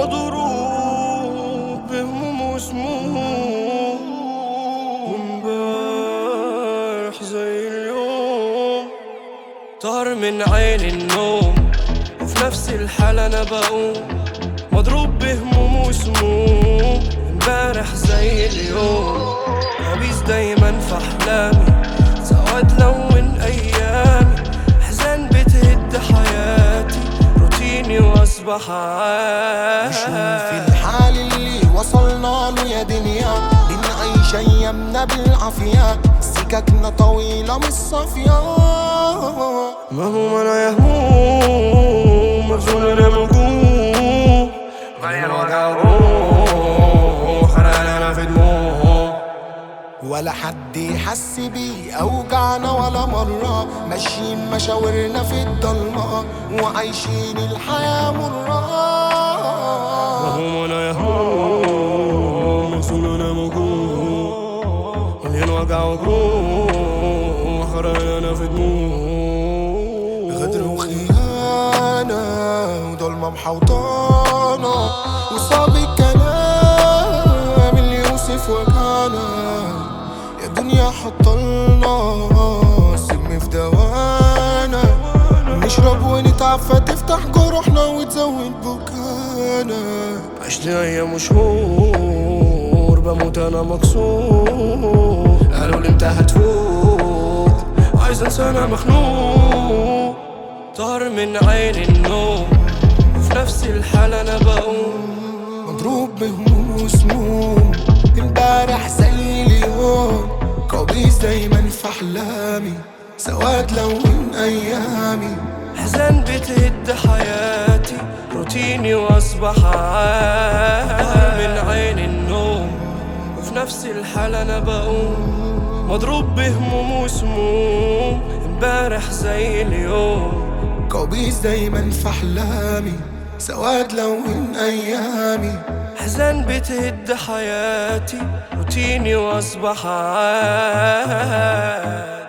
مضروب بهموم وسموم، وامبارح زي اليوم طار من عيني النوم، وفي نفس الحالة أنا بقوم مضروب بهموم وسموم. امبارح زي اليوم كوابيس دايما في أحلامي، سواد لون أيامي، أحزان بتهد حياتي، روتيني وأصبح عادي. وشوف الحال اللي وصلنا له يا دنيا، بنعيش أيامنا بالعافية، سككنا طويلة مش صافية. مهموم أنا يا هموم، مخزون أنا موجوع، مليان وجع وروح، غرقان أنا في دموع. ولا حد يحس بيه أوجعنا ولا مرة، ماشيين مشاورنا في الضلمة وعايشين الحياة مرة. مهموم أنا يا هموم، مخزون أنا موجوع، مليان وجع وجروح، غرقان أنا في دموع. غدر وخيانة وضلمة محوطانا، وصعب الكلام اللي يوصف وجعنا. يا دنيا حطلنا سم في دوانا، نشرب ونتعب فتفتح جروحنا وتزود بكانا. عشت أيام وشهور بموت أنا مكسور، قالوا لي انت هتفوق، عايز انسى أنا مخنوق. طار من عيني النوم، وفي نفس الحالة أنا بقوم مضروب بهموم وسموم. امبارح زي اليوم كوابيس دايما في أحلامي، سواد لون أيامي، أحزان بتهد حياتي، روتيني وأصبح عادي. طار من عيني النوم، وفي نفس الحالة أنا بقوم مضروب بهموم وسموم. امبارح زي اليوم كوابيس دايما في أحلامي، سواد لون أيامي، أحزان بتهد حياتي، روتيني وأصبح عادي.